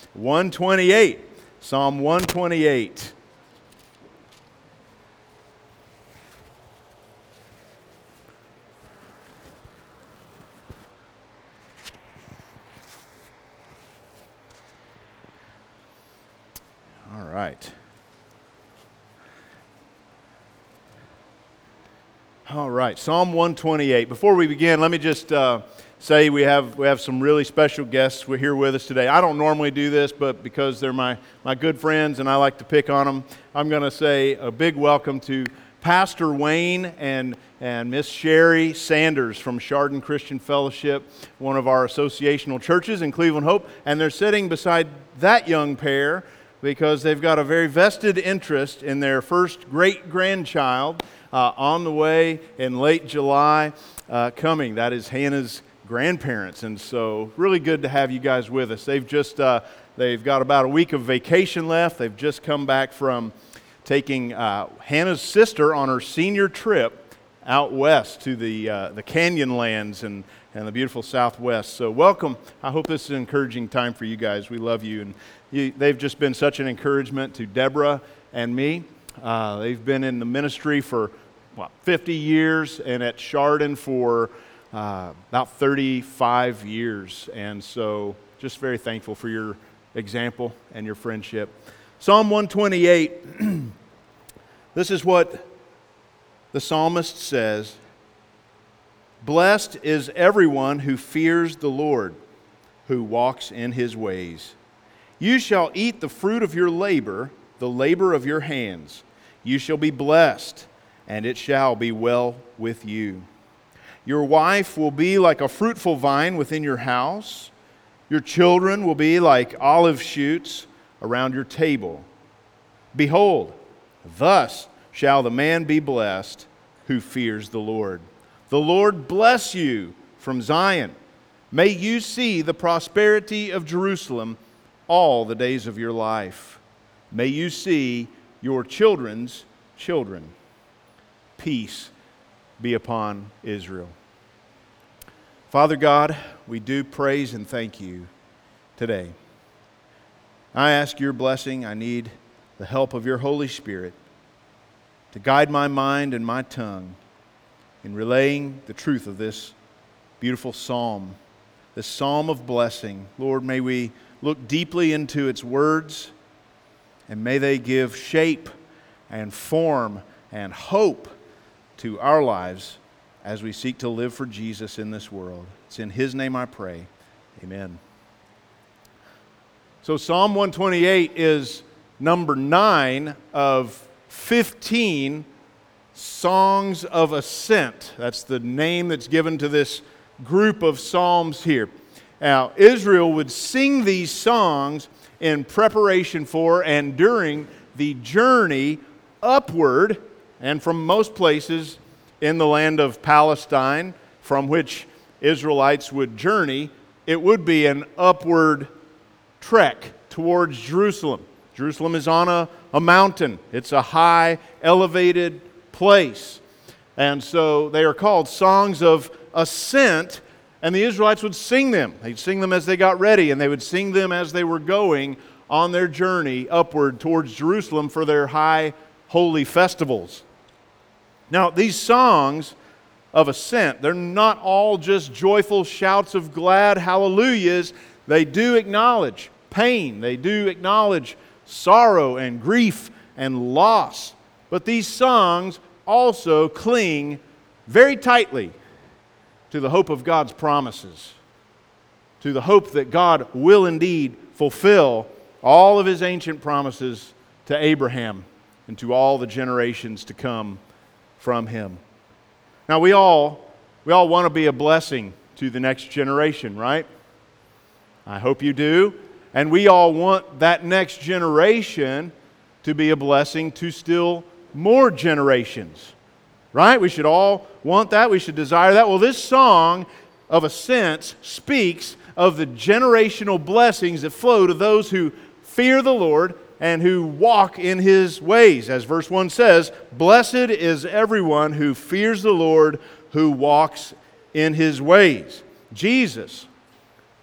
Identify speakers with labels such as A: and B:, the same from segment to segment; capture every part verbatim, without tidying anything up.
A: one twenty-eight. Psalm one twenty-eight. All right. All right, Psalm one twenty-eight. Before we begin, let me just uh, say we have we have some really special guests who are here with us today. I don't normally do this, but because they're my, my good friends and I like to pick on them, I'm going to say a big welcome to Pastor Wayne and, and Miss Sherry Sanders from Chardon Christian Fellowship, one of our associational churches in Cleveland Hope. And they're sitting beside that young pair because they've got a very vested interest in their first great-grandchild uh, on the way in late July uh, coming. That is Hannah's grandparents, and so really good to have you guys with us. They've just uh, they've got about a week of vacation left. They've just come back from taking uh, Hannah's sister on her senior trip out west to the uh, the Canyonlands and and the beautiful Southwest. So welcome. I hope this is an encouraging time for you guys. We love you, and you, they've just been such an encouragement to Deborah and me. Uh, they've been in the ministry for what, fifty years, and at Chardon for Uh, about thirty-five years, and so just very thankful for your example and your friendship. Psalm one twenty-eight, this is what the psalmist says: "Blessed is everyone who fears the Lord, who walks in His ways. You shall eat the fruit of your labor, the labor of your hands. You shall be blessed, and it shall be well with you. Your wife will be like a fruitful vine within your house. Your children will be like olive shoots around your table. Behold, thus shall the man be blessed who fears the Lord. The Lord bless you from Zion. May you see the prosperity of Jerusalem all the days of your life. May you see your children's children. Peace be upon Israel." Father God, we do praise and thank you today. I ask your blessing. I need the help of your Holy Spirit to guide my mind and my tongue in relaying the truth of this beautiful psalm, this psalm of blessing. Lord, may we look deeply into its words, and may they give shape and form and hope to our lives as we seek to live for Jesus in this world. It's in His name I pray. Amen. So Psalm one twenty-eight is number nine of fifteen songs of ascent. That's the name that's given to this group of psalms here. Now, Israel would sing these songs in preparation for and during the journey upward, and from most places in the land of Palestine, from which Israelites would journey, it would be an upward trek towards Jerusalem. Jerusalem is on a, a mountain. It's a high, elevated place. And so they are called songs of ascent, and the Israelites would sing them. They'd sing them as they got ready, and they would sing them as they were going on their journey upward towards Jerusalem for their high, holy festivals. Now, these songs of ascent, they're not all just joyful shouts of glad hallelujahs. They do acknowledge pain. They do acknowledge sorrow and grief and loss. But these songs also cling very tightly to the hope of God's promises, to the hope that God will indeed fulfill all of His ancient promises to Abraham and to all the generations to come from him. Now we all we all want to be a blessing to the next generation, right? I hope you do. And we all want that next generation to be a blessing to still more generations, right? We should all want that. We should desire that. Well, this song of ascent speaks of the generational blessings that flow to those who fear the Lord and who walk in His ways. As verse one says, "Blessed is everyone who fears the Lord, who walks in His ways." Jesus,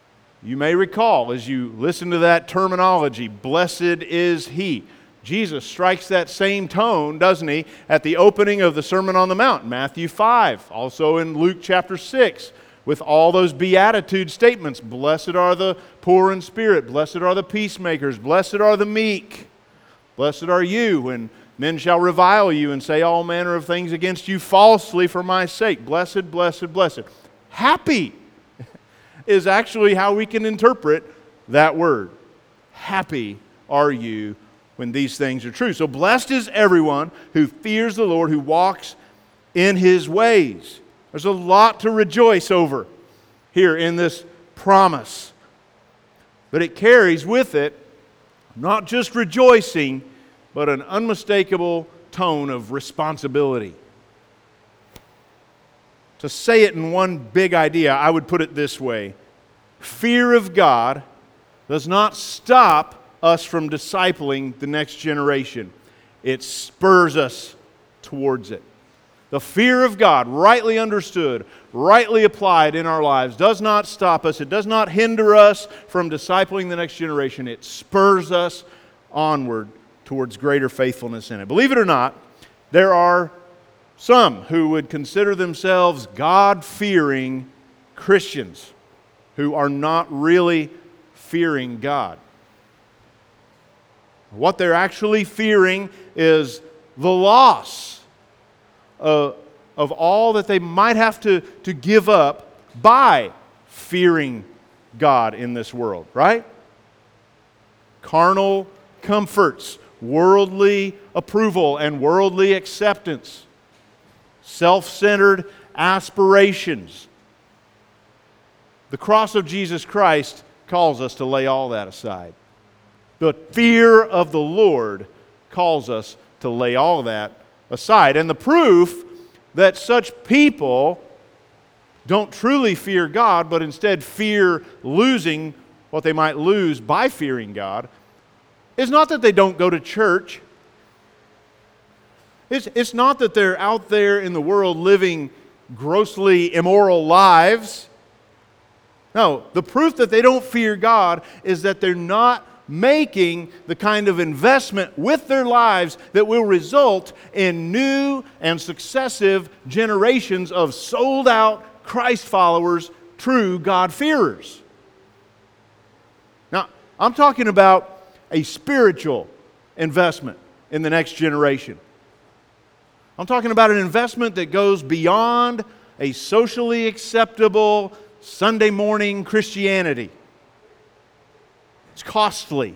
A: You may recall as you listen to that terminology, blessed is he. Jesus strikes that same tone, doesn't he, at the opening of the Sermon on the Mount, Matthew five, also in Luke chapter six, with all those beatitude statements. Blessed are the poor in spirit, blessed are the peacemakers, blessed are the meek, blessed are you when men shall revile you and say all manner of things against you falsely for my sake. Blessed, blessed, blessed. Happy is actually how we can interpret that word. Happy are you when these things are true. So blessed is everyone who fears the Lord, who walks in His ways. There's a lot to rejoice over here in this promise. But it carries with it not just rejoicing, but an unmistakable tone of responsibility. To say it in one big idea, I would put it this way. Fear of God does not stop us from discipling the next generation. It spurs us towards it. The fear of God, rightly understood, rightly applied in our lives, does not stop us. It does not hinder us from discipling the next generation. It spurs us onward towards greater faithfulness in it. Believe it or not, there are some who would consider themselves God-fearing Christians who are not really fearing God. What they're actually fearing is the loss uh, of all that they might have to, to give up by fearing God in this world, right? Carnal comforts, worldly approval and worldly acceptance, self-centered aspirations. The cross of Jesus Christ calls us to lay all that aside. The fear of the Lord calls us to lay all that aside. And the proof that such people don't truly fear God, but instead fear losing what they might lose by fearing God, is not that they don't go to church. It's, it's not that they're out there in the world living grossly immoral lives. No, the proof that they don't fear God is that they're not making the kind of investment with their lives that will result in new and successive generations of sold-out Christ followers, true God-fearers. Now, I'm talking about a spiritual investment in the next generation. I'm talking about an investment that goes beyond a socially acceptable Sunday morning Christianity. It's costly.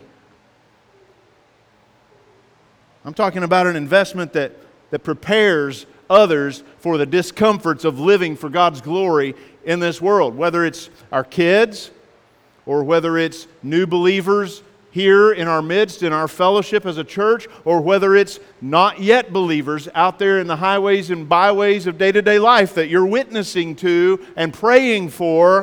A: I'm talking about an investment that, that prepares others for the discomforts of living for God's glory in this world. Whether it's our kids or whether it's new believers here in our midst, in our fellowship as a church, or whether it's not yet believers out there in the highways and byways of day-to-day life that you're witnessing to and praying for.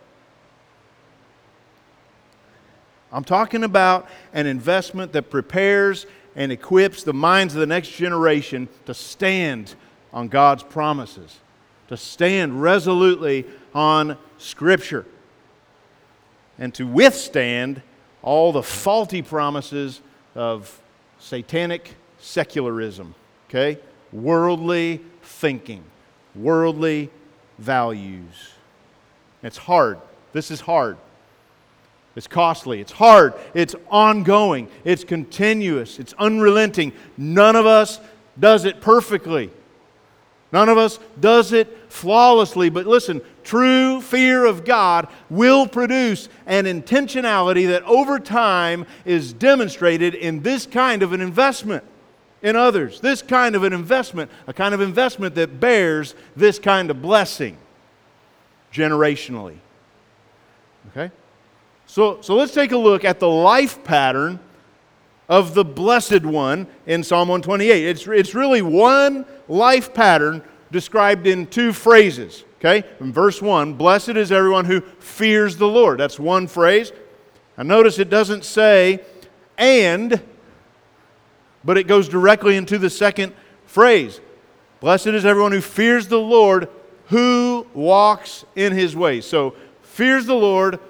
A: I'm talking about an investment that prepares and equips the minds of the next generation to stand on God's promises, to stand resolutely on Scripture, and to withstand all the faulty promises of satanic secularism, okay? Worldly thinking, worldly values. It's hard. This is hard. It's costly. It's hard. It's ongoing. It's continuous. It's unrelenting. None of us does it perfectly. None of us does it flawlessly. But listen, true fear of God will produce an intentionality that over time is demonstrated in this kind of an investment in others. This kind of an investment, a kind of investment that bears this kind of blessing generationally. Okay? So, so let's take a look at the life pattern of the blessed one in Psalm one twenty-eight. It's, it's really one life pattern described in two phrases. Okay? In verse one, blessed is everyone who fears the Lord. That's one phrase. Now notice it doesn't say and, but it goes directly into the second phrase. Blessed is everyone who fears the Lord, who walks in His ways. So, fears the Lord,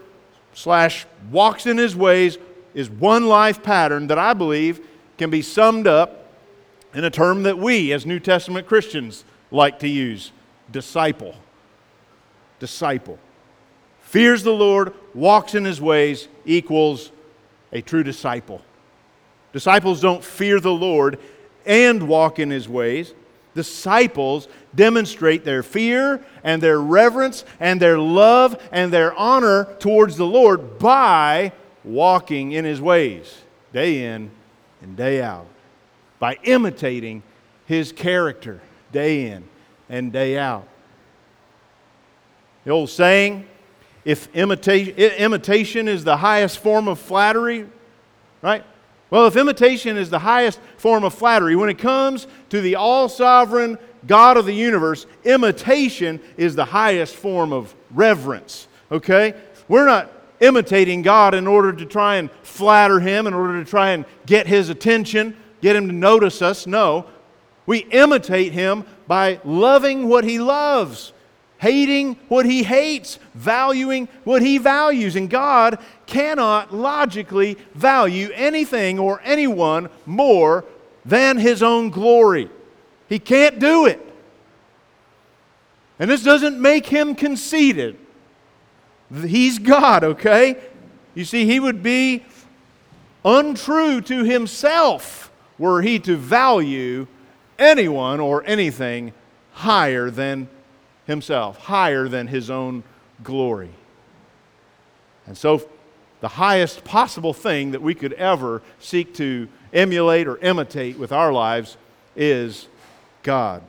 A: slash walks in His ways is one life pattern that I believe can be summed up in a term that we as New Testament Christians like to use: disciple. Disciple. Fears the Lord, walks in His ways, equals a true disciple. Disciples don't fear the Lord and walk in His ways. Disciples demonstrate their fear and their reverence and their love and their honor towards the Lord by walking in His ways day in and day out, by imitating His character day in and day out. The old saying, if imitation, imitation is the highest form of flattery, right? Well, if imitation is the highest form of flattery, when it comes to the all-sovereign God of the universe, imitation is the highest form of reverence, okay? We're not imitating God in order to try and flatter Him, in order to try and get His attention, get Him to notice us. No, we imitate Him by loving what He loves, hating what He hates, valuing what He values. And God cannot logically value anything or anyone more than His own glory. He can't do it. And this doesn't make Him conceited. He's God, okay? You see, He would be untrue to Himself were He to value anyone or anything higher than Himself, higher than His own glory. And so the highest possible thing that we could ever seek to emulate or imitate with our lives is God.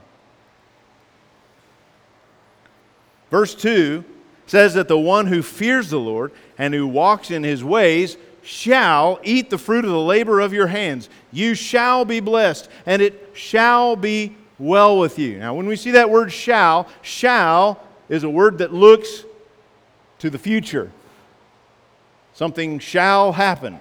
A: Verse two says that the one who fears the Lord and who walks in His ways shall eat the fruit of the labor of your hands. You shall be blessed, and it shall be well with you. Now, when we see that word shall, shall is a word that looks to the future. Something shall happen.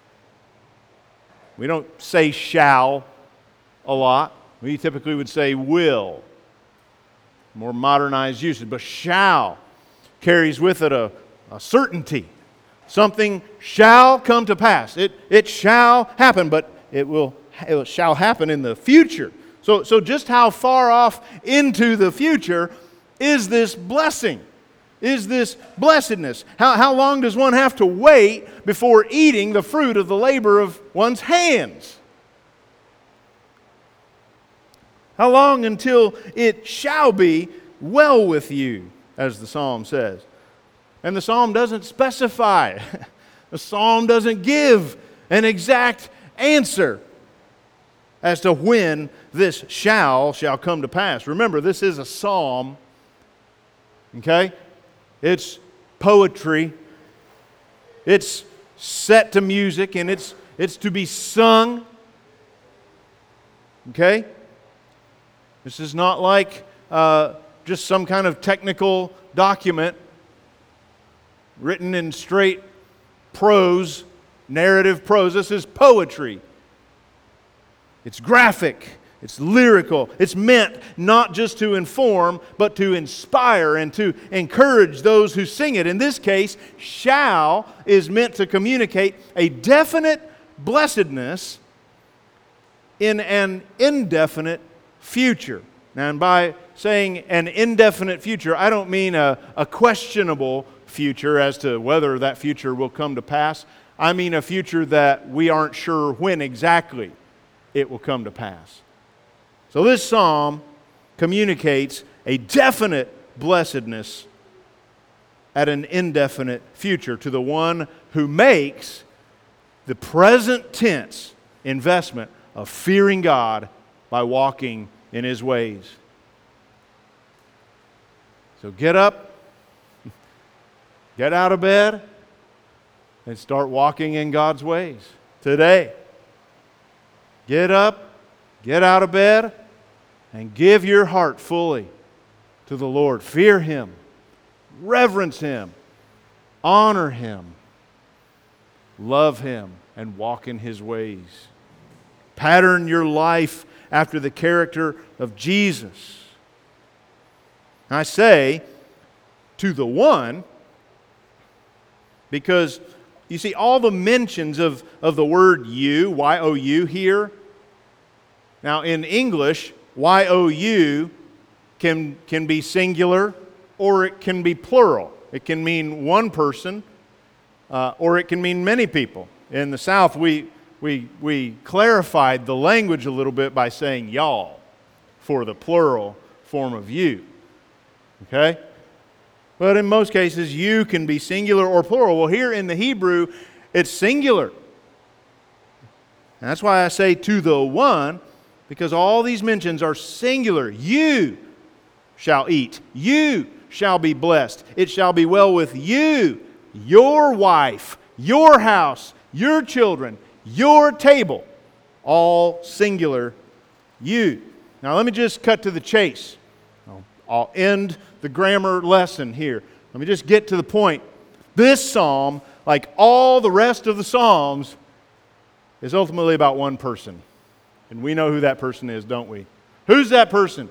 A: We don't say shall a lot. We typically would say will. More modernized usage. But shall carries with it a, a certainty. Something shall come to pass. It, it shall happen, but it will it shall happen in the future. So, so just how far off into the future is this blessing? Is this blessedness? How, how long does one have to wait before eating the fruit of the labor of one's hands? How long until it shall be well with you, as the psalm says? And the psalm doesn't specify. The psalm doesn't give an exact answer as to when this shall shall come to pass. Remember, this is a psalm, okay? It's poetry. It's set to music, and it's it's to be sung. Okay? This is not like uh, just some kind of technical document written in straight prose, narrative prose. This is poetry. It's graphic. It's lyrical. It's meant not just to inform, but to inspire and to encourage those who sing it. In this case, shall is meant to communicate a definite blessedness in an indefinite future. Now, and by saying an indefinite future, I don't mean a, a questionable future as to whether that future will come to pass. I mean a future that we aren't sure when exactly it will come to pass. So this psalm communicates a definite blessedness at an indefinite future to the one who makes the present tense investment of fearing God by walking in His ways. So get up, get out of bed, and start walking in God's ways today. Get up, get out of bed, and give your heart fully to the Lord. Fear Him, reverence Him, honor Him, love Him, and walk in His ways. Pattern your life after the character of Jesus. I say, to the one Because you see, all the mentions of, of the word you, Y O U here. Now in English, Y O U can, can be singular or it can be plural. It can mean one person uh, or it can mean many people. In the South, we, we, we clarified the language a little bit by saying y'all for the plural form of you. Okay? But in most cases, you can be singular or plural. Well, here in the Hebrew, it's singular. And that's why I say to the one, because all these mentions are singular. You shall eat. You shall be blessed. It shall be well with you, your wife, your house, your children, your table. All singular you. Now let me just cut to the chase. I'll, I'll end the grammar lesson here. Let me just get to the point. This psalm, like all the rest of the psalms, is ultimately about one person. And we know who that person is, don't we? Who's that person?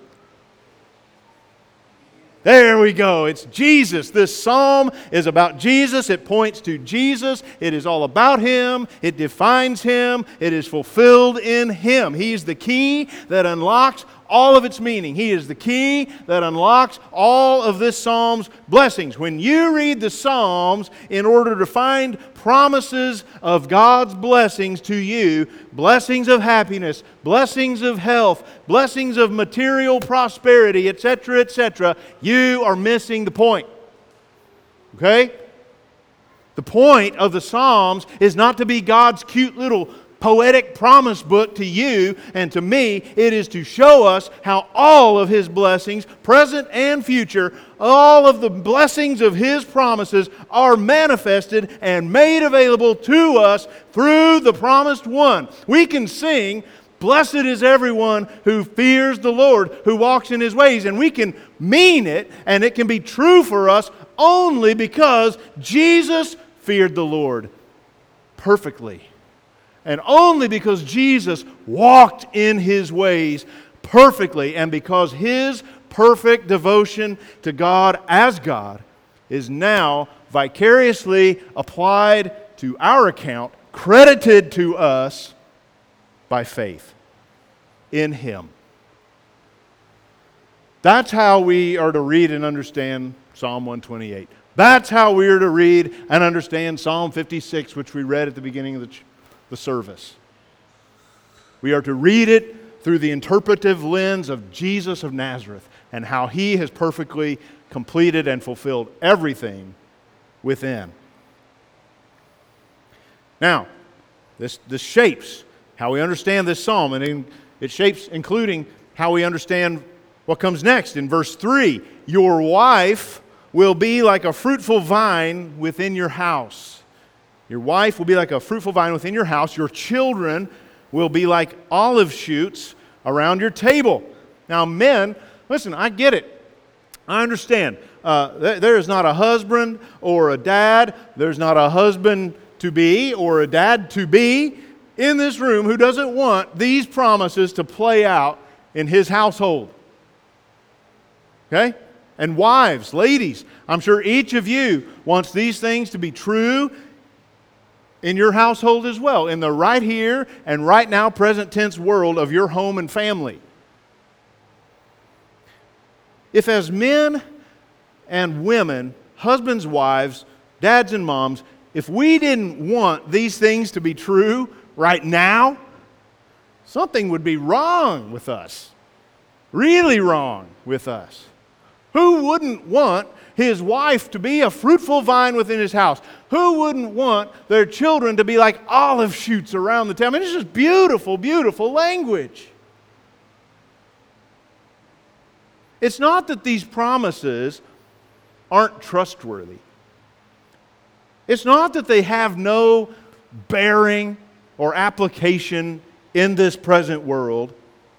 A: There we go. It's Jesus. This psalm is about Jesus. It points to Jesus. It is all about Him. It defines Him. It is fulfilled in Him. He's the key that unlocks all of its meaning. He is the key that unlocks all of this psalm's blessings. When you read the Psalms in order to find promises of God's blessings to you, blessings of happiness, blessings of health, blessings of material prosperity, et cetera, et cetera, you are missing the point. Okay? The point of the Psalms is not to be God's cute little poetic promise book to you and to me. It is to show us how all of His blessings, present and future, all of the blessings of His promises are manifested and made available to us through the promised one. We can sing, "Blessed is everyone who fears the Lord, who walks in His ways," and we can mean it, and it can be true for us only because Jesus feared the Lord perfectly. And only because Jesus walked in His ways perfectly, and because His perfect devotion to God as God is now vicariously applied to our account, credited to us by faith in Him. That's how we are to read and understand Psalm one twenty-eight. That's how we are to read and understand Psalm fifty-six, which we read at the beginning of the ch- the service. We are to read it through the interpretive lens of Jesus of Nazareth and how He has perfectly completed and fulfilled everything within. Now, this, this shapes how we understand this psalm, and in, it shapes including how we understand what comes next in verse three. Your wife will be like a fruitful vine within your house. Your wife will be like a fruitful vine within your house. Your children will be like olive shoots around your table. Now, men, listen, I get it. I understand. Uh, th- there is not a husband or a dad. There's not a husband-to-be or a dad-to-be in this room who doesn't want these promises to play out in his household. Okay? And wives, ladies, I'm sure each of you wants these things to be true in your household as well, in the right here and right now present tense world of your home and family. If as men and women, husbands, wives, dads and moms, if we didn't want these things to be true right now, something would be wrong with us. Really wrong with us. Who wouldn't want his wife to be a fruitful vine within his house? Who wouldn't want their children to be like olive shoots around the town? I mean, it's just beautiful, beautiful language. It's not that these promises aren't trustworthy. It's not that they have no bearing or application in this present world.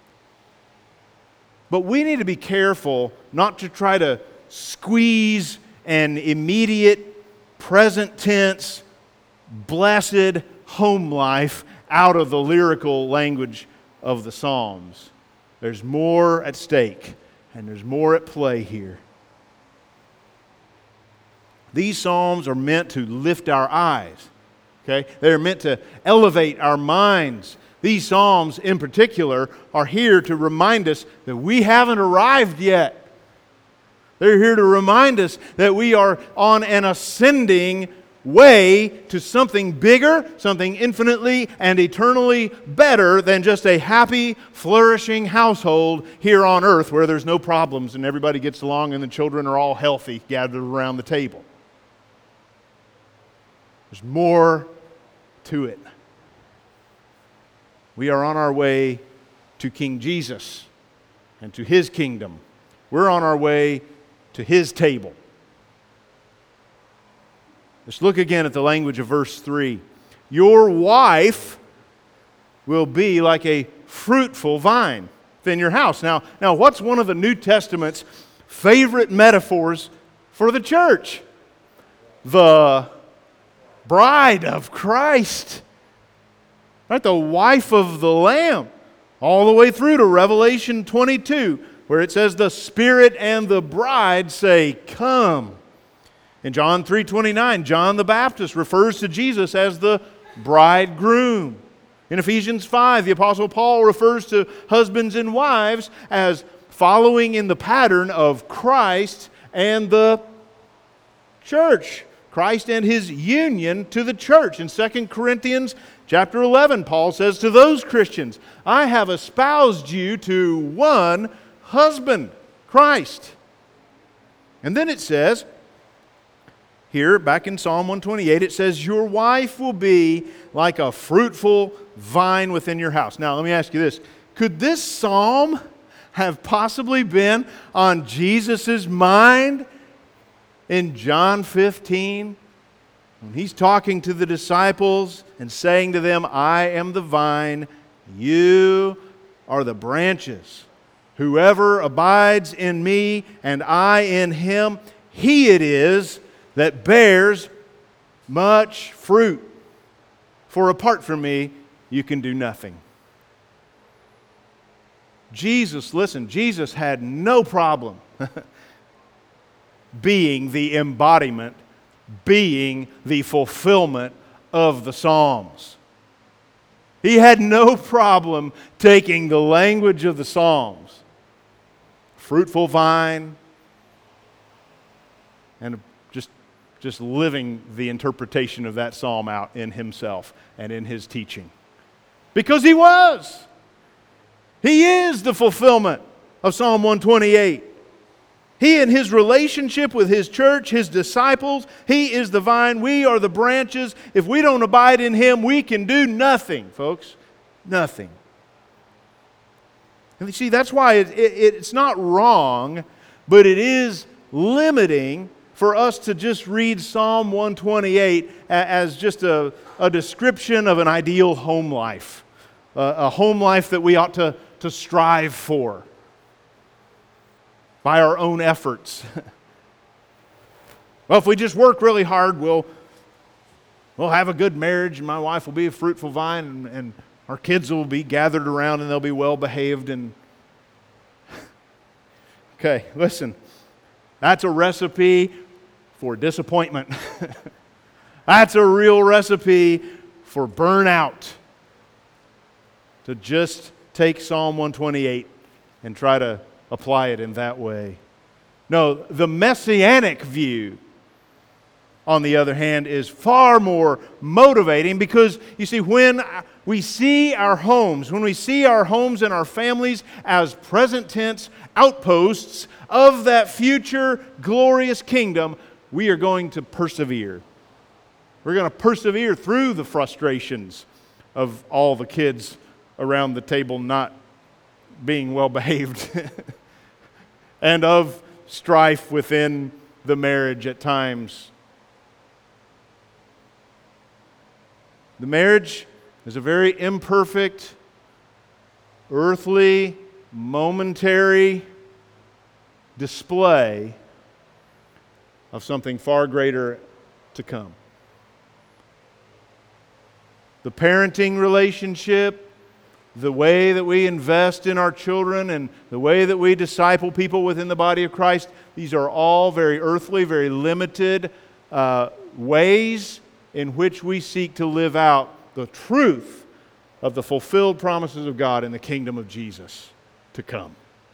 A: But we need to be careful not to try to squeeze an immediate, present tense, blessed home life out of the lyrical language of the Psalms. There's more at stake, and there's more at play here. These psalms are meant to lift our eyes. Okay? They're meant to elevate our minds. These psalms in particular are here to remind us that we haven't arrived yet. They're here to remind us that we are on an ascending way to something bigger, something infinitely and eternally better than just a happy, flourishing household here on earth where there's no problems and everybody gets along and the children are all healthy gathered around the table. There's more to it. We are on our way to King Jesus and to His kingdom. We're on our way to His table. Let's look again at the language of verse three. Your wife will be like a fruitful vine within your house. Now, now, what's one of the New Testament's favorite metaphors for the church? The bride of Christ. Right? The wife of the Lamb. All the way through to Revelation twenty-two, where it says the Spirit and the bride say, "Come." In John three twenty-nine, John the Baptist refers to Jesus as the bridegroom. In Ephesians five, the Apostle Paul refers to husbands and wives as following in the pattern of Christ and the church. Christ and His union to the church. In Second Corinthians chapter eleven, Paul says to those Christians, "I have espoused you to one husband, Christ." And then it says, here, back in Psalm one twenty-eight, it says, your wife will be like a fruitful vine within your house. Now, let me ask you this. Could this psalm have possibly been on Jesus' mind in John fifteen? When He's talking to the disciples and saying to them, I am the vine, you are the branches. Whoever abides in me and I in him, he it is that bears much fruit. For apart from me, you can do nothing. Jesus, listen, Jesus had no problem being the embodiment, being the fulfillment of the Psalms. He had no problem taking the language of the Psalms, fruitful vine, and just, just living the interpretation of that psalm out in Himself and in His teaching. Because He was. He is the fulfillment of Psalm one twenty-eight. He in His relationship with His church, His disciples, He is the vine, we are the branches. If we don't abide in Him, we can do nothing, folks. Nothing. And you see, that's why it, it, it's not wrong, but it is limiting for us to just read Psalm one twenty-eight as just a, a description of an ideal home life, a, a home life that we ought to, to strive for by our own efforts. Well, if we just work really hard, we'll, we'll have a good marriage, and my wife will be a fruitful vine, and, and our kids will be gathered around, and they'll be well behaved. And okay, listen, that's a recipe for disappointment. That's a real recipe for burnout. To just take Psalm one twenty-eight and try to apply it in that way. No, the messianic view, on the other hand, is far more motivating because, you see, when we see our homes, when we see our homes and our families as present tense outposts of that future glorious kingdom, we are going to persevere. We're going to persevere through the frustrations of all the kids around the table not being well behaved and of strife within the marriage at times. The marriage is a very imperfect, earthly, momentary display of something far greater to come. The parenting relationship, the way that we invest in our children, and the way that we disciple people within the body of Christ, these are all very earthly, very limited, uh, ways in which we seek to live out the truth of the fulfilled promises of God in the kingdom of Jesus to come.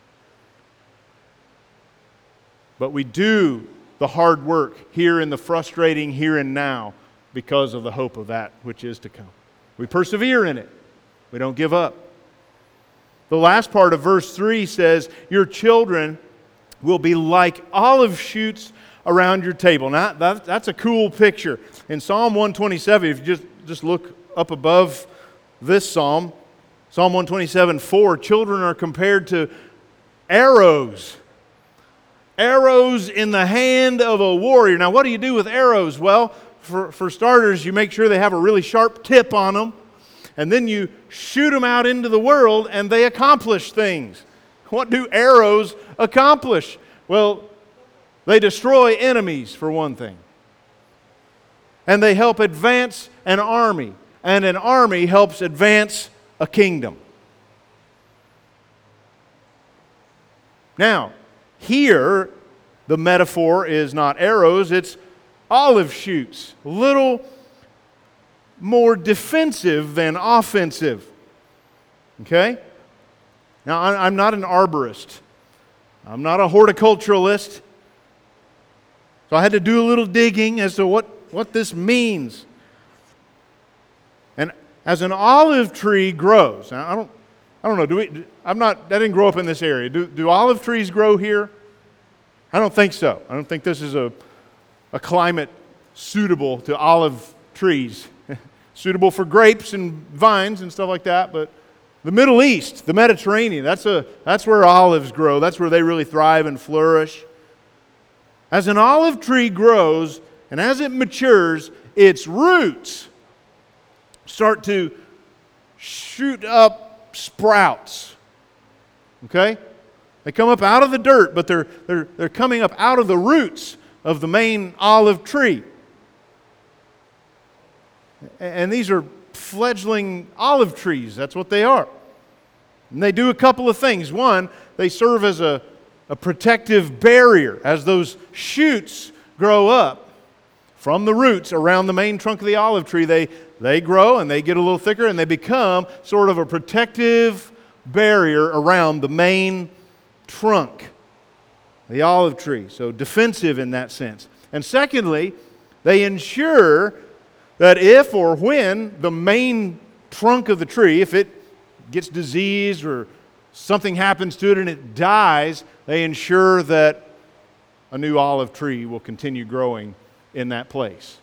A: But we do the hard work here in the frustrating here and now because of the hope of that which is to come. We persevere in it. We don't give up. The last part of verse three says, your children will be like olive shoots around your table. Now, that, that's a cool picture. In Psalm one twenty-seven, if you just, just look up above this psalm, Psalm one twenty-seven four, children are compared to arrows. Arrows in the hand of a warrior. Now, what do you do with arrows? Well, for, for starters, you make sure they have a really sharp tip on them, and then you shoot them out into the world, and they accomplish things. What do arrows accomplish? Well, they destroy enemies, for one thing. And they help advance an army, and an army helps advance a kingdom. Now, here, the metaphor is not arrows, it's olive shoots. A little more defensive than offensive. Okay? Now, I'm not an arborist. I'm not a horticulturalist. So I had to do a little digging as to what, what this means. And as an olive tree grows, now I don't I don't know, do we I'm not I didn't grow up in this area. Do do olive trees grow here? I don't think so. I don't think this is a a climate suitable to olive trees. Suitable for grapes and vines and stuff like that, but the Middle East, the Mediterranean, that's a that's where olives grow. That's where they really thrive and flourish. As an olive tree grows and as it matures, its roots start to shoot up sprouts. Okay? They come up out of the dirt, but they're, they're, they're coming up out of the roots of the main olive tree. And these are fledgling olive trees. That's what they are. And they do a couple of things. One, they serve as a, a protective barrier. As those shoots grow up from the roots around the main trunk of the olive tree, they, they grow and they get a little thicker and they become sort of a protective barrier around the main trunk, the olive tree. So defensive in that sense. And secondly, they ensure that if or when the main trunk of the tree, if it gets diseased or something happens to it and it dies, they ensure that a new olive tree will continue growing in that place.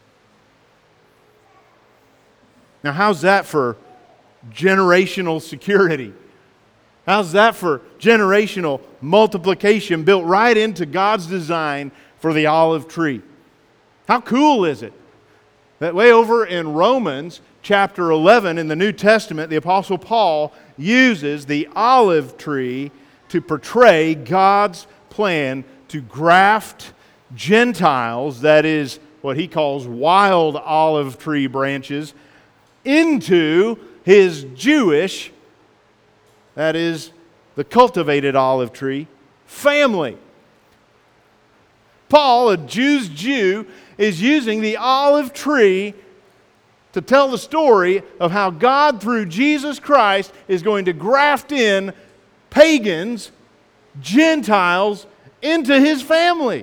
A: Now, how's that for generational security? How's that for generational multiplication built right into God's design for the olive tree? How cool is it? That way over in Romans chapter eleven in the New Testament, the Apostle Paul uses the olive tree to portray God's plan to graft Gentiles, that is what he calls wild olive tree branches, into his Jewish, that is the cultivated olive tree, family. Paul, a Jew's Jew, is using the olive tree to tell the story of how God, through Jesus Christ, is going to graft in pagans, Gentiles, into His family.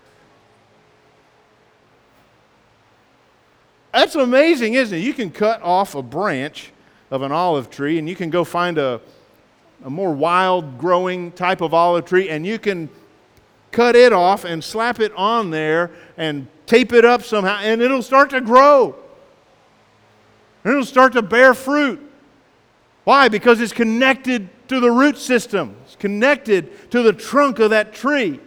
A: That's amazing, isn't it? You can cut off a branch of an olive tree and you can go find a, a more wild growing type of olive tree and you can cut it off and slap it on there and tape it up somehow and it'll start to grow. And it'll start to bear fruit. Why? Because it's connected to the root system. It's connected to the trunk of that tree.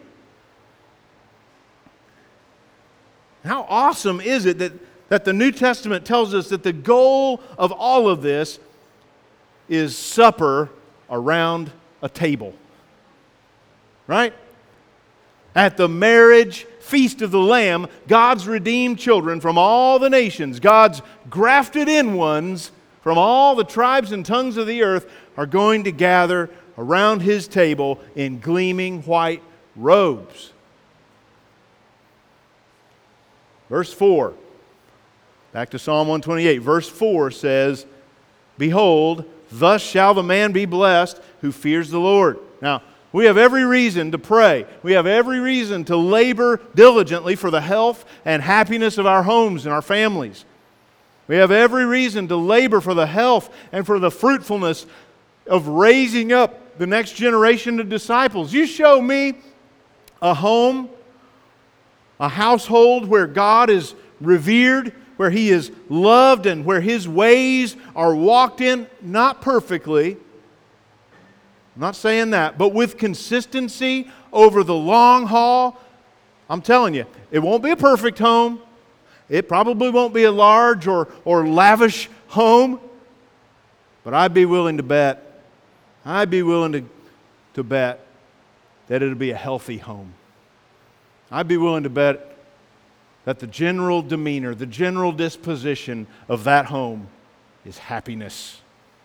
A: How awesome is it that, that the New Testament tells us that the goal of all of this is supper around a table. Right? At the marriage feast of the Lamb, God's redeemed children from all the nations, God's grafted in ones from all the tribes and tongues of the earth are going to gather around His table in gleaming white robes. Verse four. Back to Psalm one twenty-eight. Verse four says, Behold, thus shall the man be blessed who fears the Lord. Now, we have every reason to pray. We have every reason to labor diligently for the health and happiness of our homes and our families. We have every reason to labor for the health and for the fruitfulness of raising up the next generation of disciples. You show me a home, a household where God is revered, where He is loved, and where His ways are walked in, not perfectly, I'm not saying that, but with consistency over the long haul. I'm telling you, it won't be a perfect home. It probably won't be a large or, or lavish home. But I'd be willing to bet, I'd be willing to, to bet that it'll be a healthy home. I'd be willing to bet that the general demeanor, the general disposition of that home is happiness.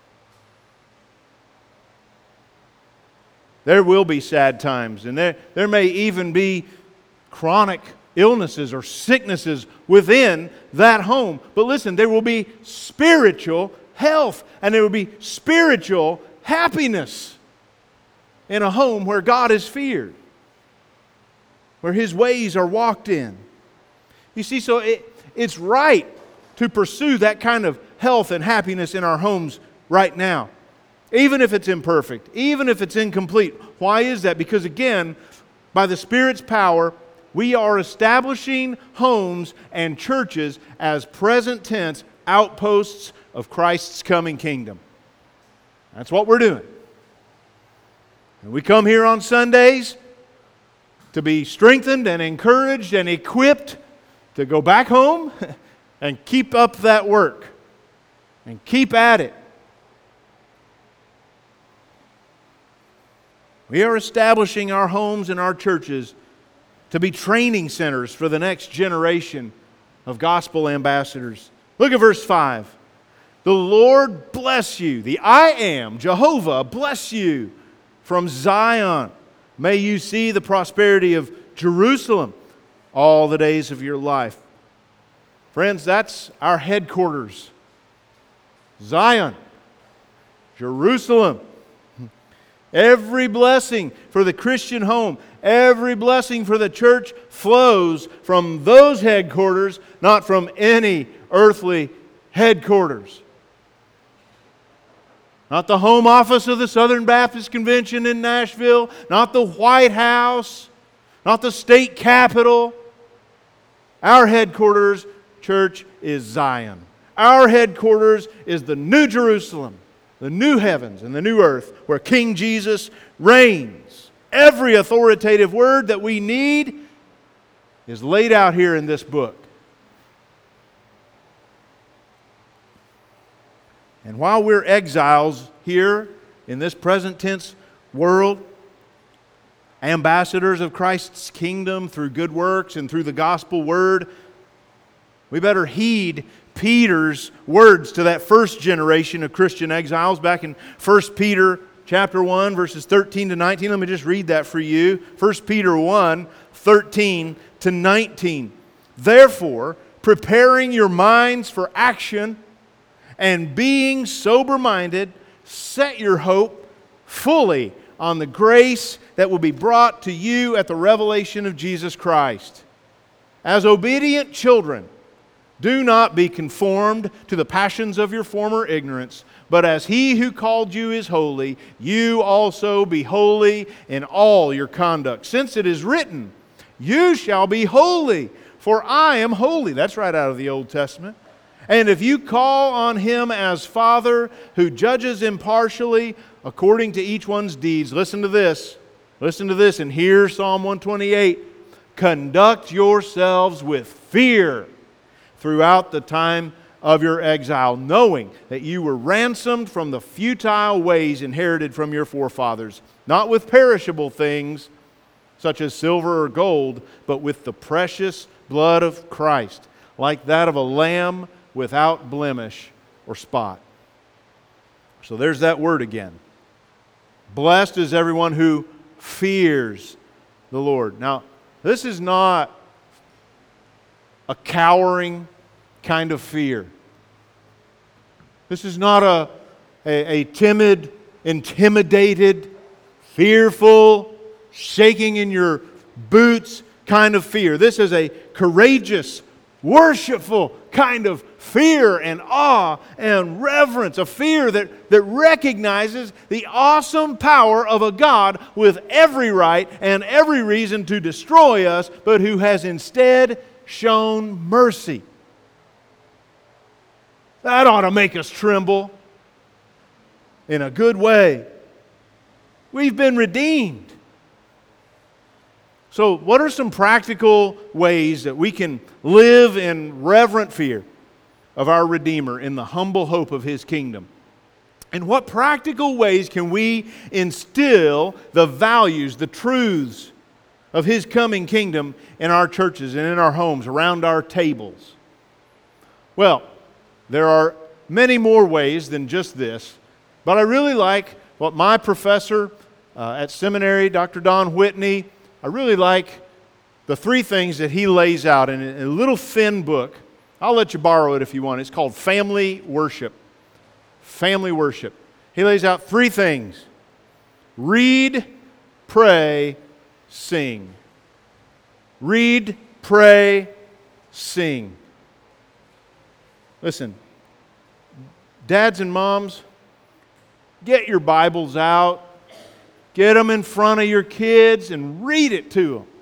A: There will be sad times, and there, there may even be chronic illnesses or sicknesses within that home. But listen, there will be spiritual health, and there will be spiritual happiness in a home where God is feared, where His ways are walked in. You see, so it, it's right to pursue that kind of health and happiness in our homes right now. Even if it's imperfect, even if it's incomplete. Why is that? Because again, by the Spirit's power, we are establishing homes and churches as present tense outposts of Christ's coming kingdom. That's what we're doing. And we come here on Sundays to be strengthened and encouraged and equipped to go back home and keep up that work and keep at it. We are establishing our homes and our churches to be training centers for the next generation of gospel ambassadors. Look at verse five. The Lord bless you. The I Am, Jehovah, bless you from Zion. May you see the prosperity of Jerusalem all the days of your life. Friends, that's our headquarters. Zion, Jerusalem. Every blessing for the Christian home, every blessing for the church flows from those headquarters, not from any earthly headquarters. Not the home office of the Southern Baptist Convention in Nashville, not the White House, not the state capitol. Our headquarters, church, is Zion. Our headquarters is the New Jerusalem, the new heavens and the new earth where King Jesus reigns. Every authoritative word that we need is laid out here in this book. And while we're exiles here in this present tense world, ambassadors of Christ's kingdom through good works and through the gospel word, we better heed Peter's words to that first generation of Christian exiles back in First Peter chapter one, verses thirteen to nineteen. Let me just read that for you. First Peter one, thirteen to nineteen. Therefore, preparing your minds for action and being sober-minded, set your hope fully on the grace that will be brought to you at the revelation of Jesus Christ. As obedient children, do not be conformed to the passions of your former ignorance, but as He who called you is holy, you also be holy in all your conduct. Since it is written, you shall be holy, for I am holy. That's right out of the Old Testament. And if you call on Him as Father, who judges impartially according to each one's deeds, listen to this. Listen to this, and hear Psalm one twenty-eight. Conduct yourselves with fear throughout the time of your exile, knowing that you were ransomed from the futile ways inherited from your forefathers, not with perishable things such as silver or gold, but with the precious blood of Christ, like that of a lamb without blemish or spot. So there's that word again. Blessed is everyone who fears the Lord. Now, this is not a cowering kind of fear. This is not a, a, a timid, intimidated, fearful, shaking in your boots kind of fear. This is a courageous, worshipful kind of fear and awe and reverence. A fear that, that recognizes the awesome power of a God with every right and every reason to destroy us, but who has instead shown mercy. That ought to make us tremble in a good way. We've been redeemed. So, what are some practical ways that we can live in reverent fear of our Redeemer in the humble hope of His kingdom? And what practical ways can we instill the values, the truths of His coming kingdom in our churches and in our homes, around our tables? Well, there are many more ways than just this, but I really like what my professor uh, at seminary, Doctor Don Whitney, I really like the three things that he lays out in a little thin book. I'll let you borrow it if you want. It's called Family Worship. Family Worship. He lays out three things: read, pray, sing. Read, pray, sing. Listen, dads and moms, get your Bibles out. Get them in front of your kids and read it to them.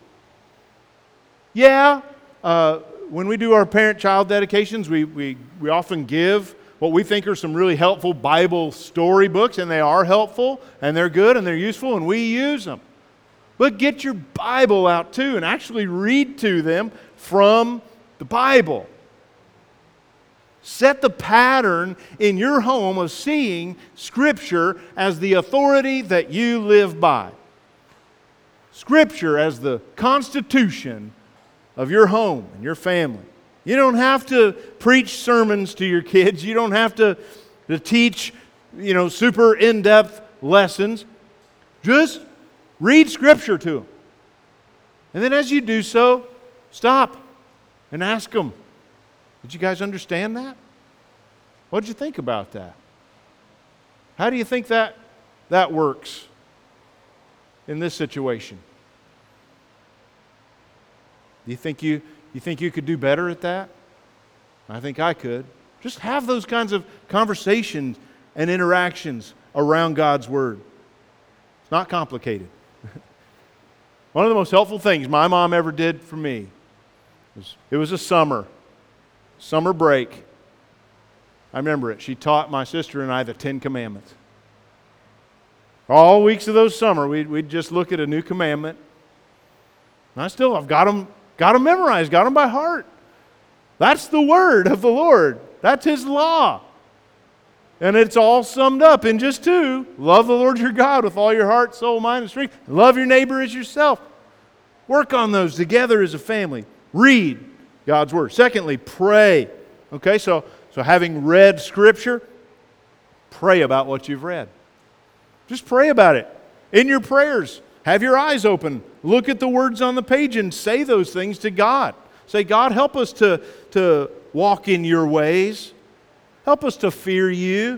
A: Yeah, uh, when we do our parent-child dedications, we, we, we often give what we think are some really helpful Bible story books, and they are helpful, and they're good, and they're useful, and we use them. But get your Bible out too and actually read to them from the Bible. Set the pattern in your home of seeing Scripture as the authority that you live by. Scripture as the constitution of your home and your family. You don't have to preach sermons to your kids. You don't have to, to teach, you know, super in-depth lessons. Just read Scripture to them. And then as you do so, stop and ask them, did you guys understand that? What did you think about that? How do you think that, that works in this situation? Do you think you, you think you could do better at that? I think I could. Just have those kinds of conversations and interactions around God's Word. It's not complicated. One of the most helpful things my mom ever did for me was, it was a summer. Summer break. I remember it. She taught my sister and I the Ten Commandments. All weeks of those summer, we'd, we'd just look at a new commandment. And I still, I've got them, got them memorized, got them by heart. That's the word of the Lord. That's His law. And it's all summed up in just two. Love the Lord your God with all your heart, soul, mind, and strength. Love your neighbor as yourself. Work on those together as a family. Read God's Word. Secondly, pray. Okay, so, so having read Scripture, pray about what you've read. Just pray about it. In your prayers, have your eyes open. Look at the words on the page and say those things to God. Say, God, help us to, to walk in your ways. Help us to fear you.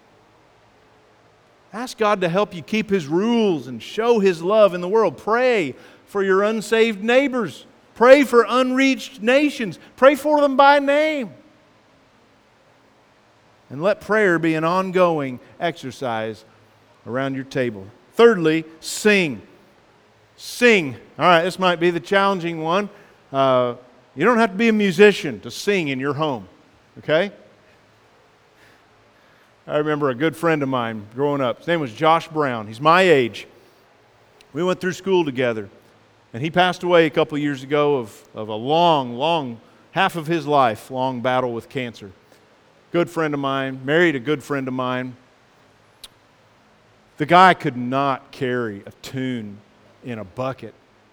A: Ask God to help you keep His rules and show His love in the world. Pray for your unsaved neighbors. Pray for unreached nations. Pray for them by name. And let prayer be an ongoing exercise around your table. Thirdly, sing. Sing. All right, this might be the challenging one. Uh, you don't have to be a musician to sing in your home, okay? I remember a good friend of mine growing up. His name was Josh Brown. He's my age. We went through school together. And he passed away a couple years ago of, of a long, long, half of his life, long battle with cancer. Good friend of mine, married a good friend of mine. The guy could not carry a tune in a bucket.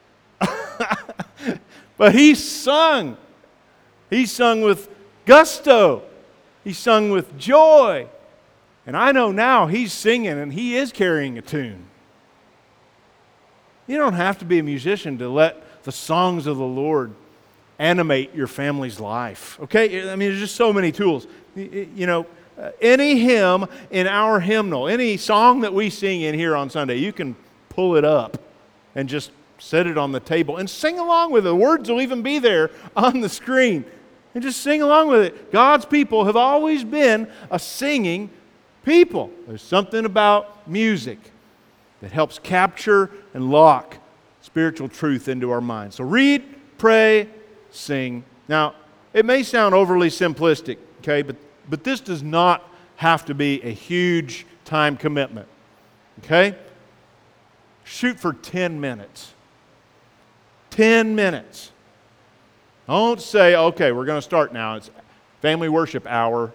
A: But he sung. He sung with gusto. He sung with joy. And I know now he's singing and he is carrying a tune. You don't have to be a musician to let the songs of the Lord animate your family's life. Okay? I mean, there's just so many tools. You know, any hymn in our hymnal, any song that we sing in here on Sunday, you can pull it up and just set it on the table and sing along with it. The words will even be there on the screen. And just sing along with it. God's people have always been a singing people. There's something about music that helps capture and lock spiritual truth into our minds. So read, pray, sing. Now, it may sound overly simplistic, okay, but, but this does not have to be a huge time commitment, okay? Shoot for ten minutes. ten minutes. Don't say, okay, we're going to start now. It's family worship hour.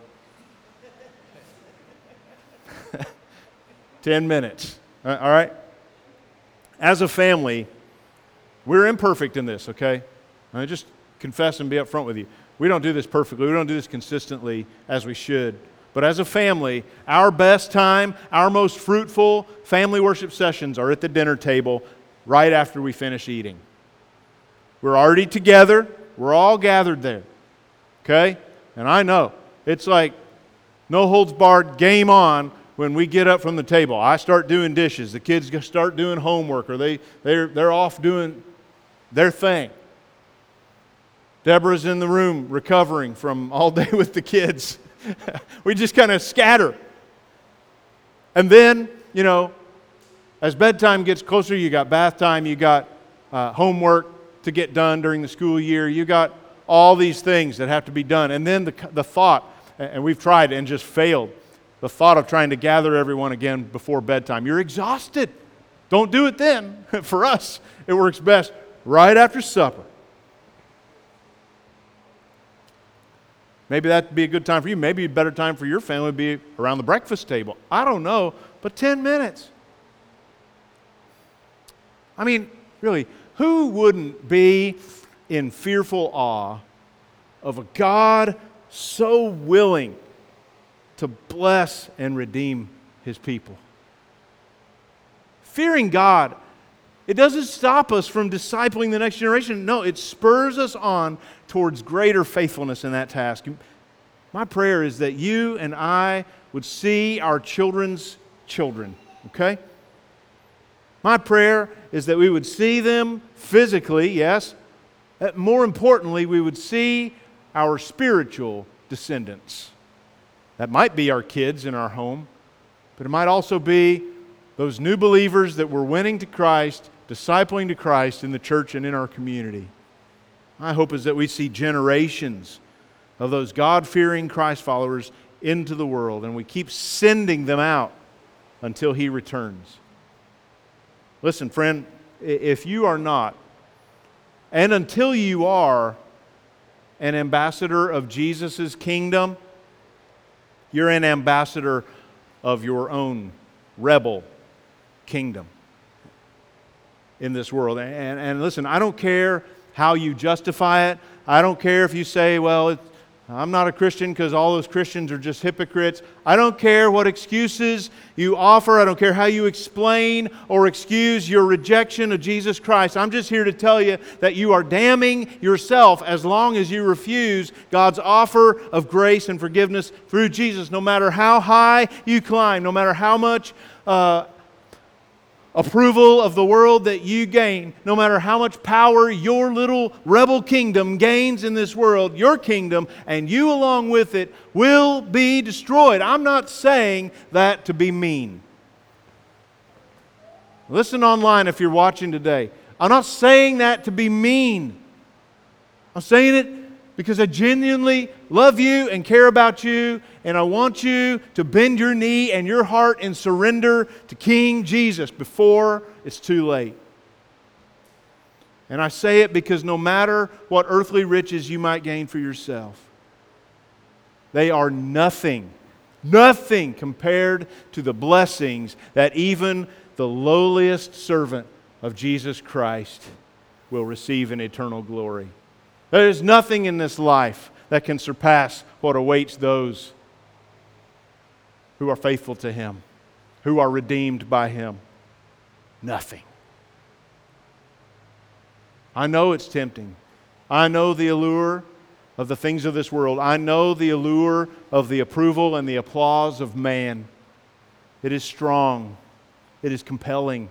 A: ten minutes. All right? As a family, we're imperfect in this, okay? I just confess and be upfront with you. We don't do this perfectly. We don't do this consistently as we should. But as a family, our best time, our most fruitful family worship sessions are at the dinner table right after we finish eating. We're already together. We're all gathered there, okay? And I know, it's like no holds barred, game on when we get up from the table. I start doing dishes, the kids start doing homework, or they, they're, they're off doing their thing. Deborah's in the room recovering from all day with the kids. We just kind of scatter. And then, you know, as bedtime gets closer, you got bath time, you got uh, homework to get done during the school year. You got all these things that have to be done. And then the, the thought, and we've tried and just failed, the thought of trying to gather everyone again before bedtime. You're exhausted. Don't do it then. For us, it works best right after supper. Maybe that'd be a good time for you. Maybe a better time for your family would be around the breakfast table. I don't know, but ten minutes. I mean, really, who wouldn't be in fearful awe of a God so willing to bless and redeem His people? Fearing God, it doesn't stop us from discipling the next generation. No, it spurs us on towards greater faithfulness in that task. My prayer is that you and I would see our children's children, okay? My prayer is that we would see them physically, yes. That more importantly, we would see our spiritual descendants. That might be our kids in our home, but it might also be those new believers that we're winning to Christ, discipling to Christ in the church and in our community. My hope is that we see generations of those God-fearing Christ followers into the world, and we keep sending them out until He returns. Listen, friend, if you are not, and until you are an ambassador of Jesus' kingdom, you're an ambassador of your own rebel kingdom in this world. And, and listen, I don't care how you justify it. I don't care if you say, well, it's, I'm not a Christian because all those Christians are just hypocrites. I don't care what excuses you offer. I don't care how you explain or excuse your rejection of Jesus Christ. I'm just here to tell you that you are damning yourself as long as you refuse God's offer of grace and forgiveness through Jesus. No matter how high you climb, no matter how much uh, approval of the world that you gain, no matter how much power your little rebel kingdom gains in this world, your kingdom and you along with it will be destroyed. I'm not saying that to be mean. Listen online if you're watching today. I'm not saying that to be mean. I'm saying it because I genuinely love you and care about you, and I want you to bend your knee and your heart in surrender to King Jesus before it's too late. And I say it because no matter what earthly riches you might gain for yourself, they are nothing, nothing compared to the blessings that even the lowliest servant of Jesus Christ will receive in eternal glory. There is nothing in this life that can surpass what awaits those who are faithful to Him, who are redeemed by Him. Nothing. I know it's tempting I know the allure of the things of this world. I know the allure of the approval and the applause of man. It is strong. It is compelling.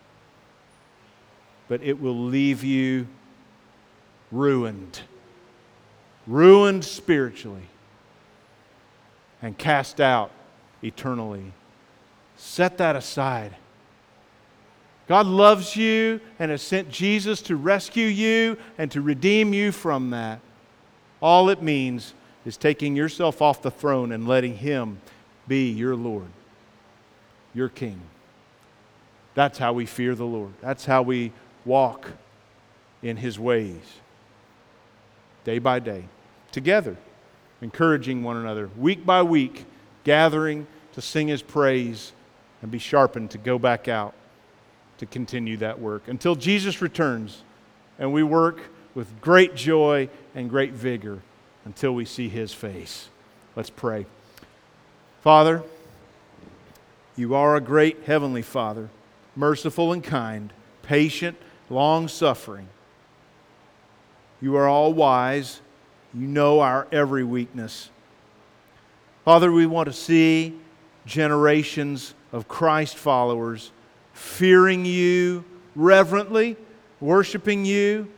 A: But it will leave you ruined. Ruined spiritually. And cast out eternally. Set that aside. God loves you and has sent Jesus to rescue you and to redeem you from that. All it means is taking yourself off the throne and letting Him be your Lord, your King. That's how we fear the Lord. That's how we walk in His ways. Day by day. Together. Encouraging one another. Week by week. Gathering to sing His praise and be sharpened to go back out to continue that work until Jesus returns and we work with great joy and great vigor until we see His face. Let's pray. Father, You are a great Heavenly Father, merciful and kind, patient, long-suffering. You are all wise. You know our every weakness. Father, we want to see generations of Christ followers fearing You reverently, worshiping You,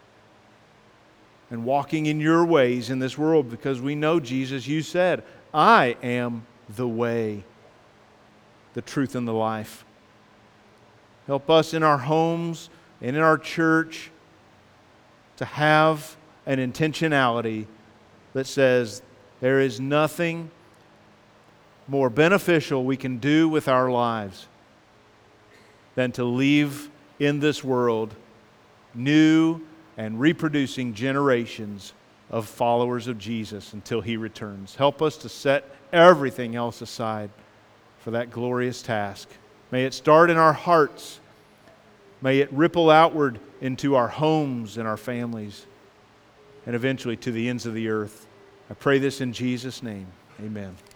A: and walking in Your ways in this world because we know, Jesus, You said, I am the way, the truth, and the life. Help us in our homes and in our church to have an intentionality that says there is nothing more beneficial we can do with our lives than to leave in this world new and reproducing generations of followers of Jesus until He returns. Help us to set everything else aside for that glorious task. May it start in our hearts. May it ripple outward into our homes and our families and eventually to the ends of the earth. I pray this in Jesus' name. Amen.